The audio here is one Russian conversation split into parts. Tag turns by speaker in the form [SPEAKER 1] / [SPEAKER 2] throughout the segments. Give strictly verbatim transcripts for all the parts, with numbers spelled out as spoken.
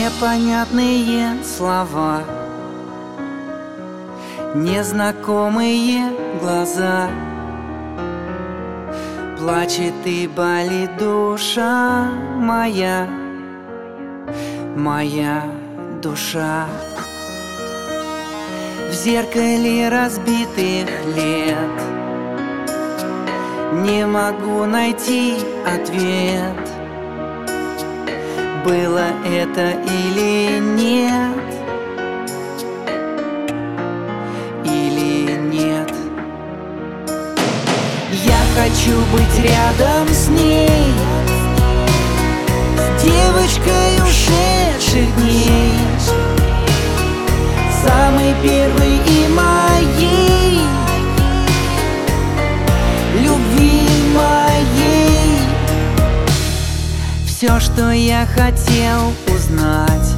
[SPEAKER 1] Непонятные слова, незнакомые глаза. Плачет и болит душа моя, моя душа. В зеркале разбитых лет не могу найти ответ, было это или нет, или нет. Я хочу быть рядом с ней, с девочкой ушедших дней, самой первой и моей, любви моей. Все, что я хотел узнать,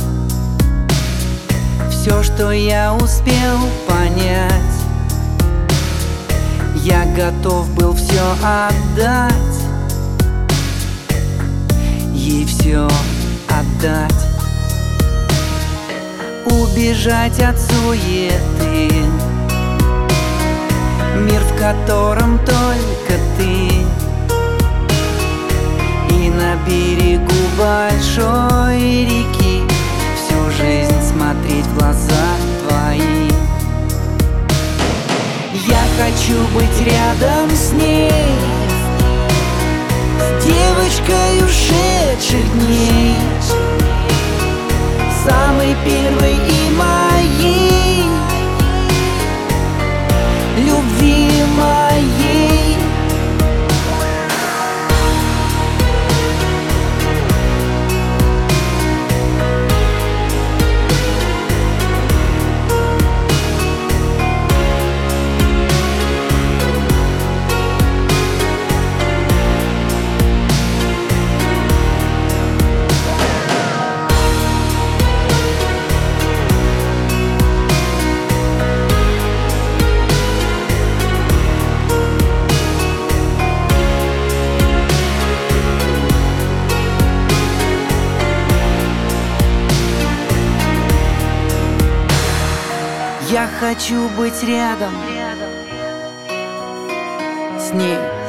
[SPEAKER 1] все, что я успел понять, я готов был все отдать, ей все отдать. Убежать от суеты, мир, в котором только ты, и на берегу большой реки всю жизнь смотреть в глаза твои. Я хочу быть рядом с ней, с девочкой ушедших дней, самой первой и моей, любви моей. Я хочу быть рядом с ней.